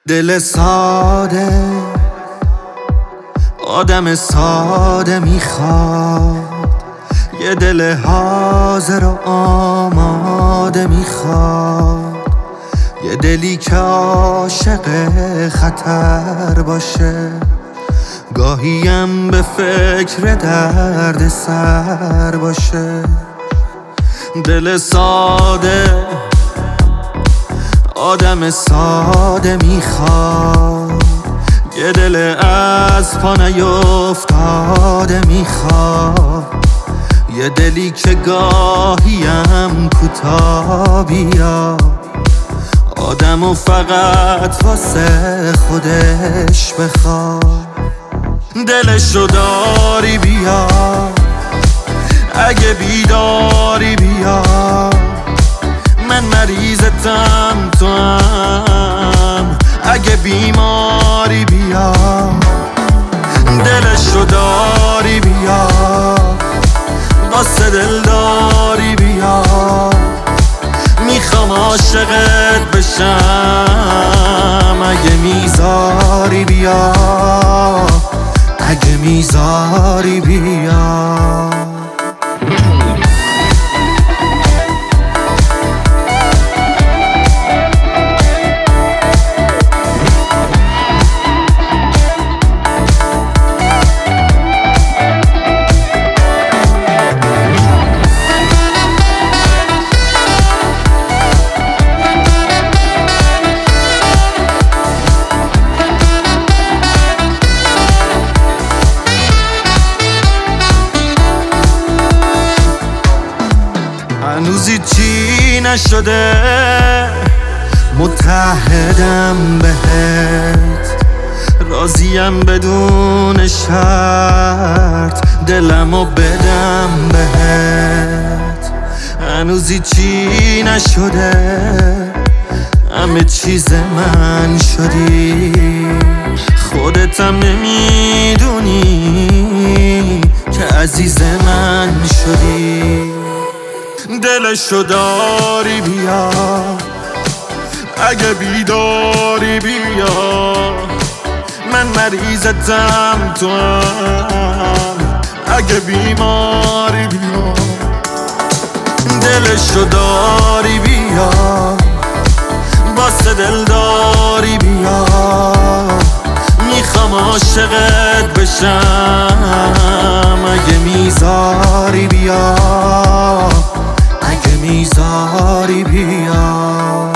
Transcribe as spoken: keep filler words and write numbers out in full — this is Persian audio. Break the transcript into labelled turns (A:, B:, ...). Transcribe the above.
A: دل ساده آدم ساده میخواد، یه دل حاضر و آماده میخواد، یه دلی که عاشق خطر باشه، گاهیم به فکر درد سر باشه. دل ساده آدم ساده میخواد، یه دل از پا نیفتاده میخواد، یه دلی که گاهیم کوتاه بیاد، آدمو فقط واسه خودش بخواد. دلشو داری بیا، اگه بیداری بیا، من مریضتم تو هم اگه بیماری بیا. دلشو داری بیا، واسه دلداری بیا، میخوام عاشقت بشم اگه میذاری بیا، اگه میذاری بیا. هنوزی چی نشده، متحدم بهت، راضیم بدون شرط دلمو بدم بهت. هنوزی چی نشده، همه چیز من شدی، خودتم نمیدونی که عزیز من شدی. دلشو داری بیا، اگه بیداری بیا، من مریضتم تو هم اگه بیماری بیا. دلشو داری بیا، واسه دلداری بیا، میخوام عاشقت بشم اگه میذاری بیا، اگه میذاری بیا.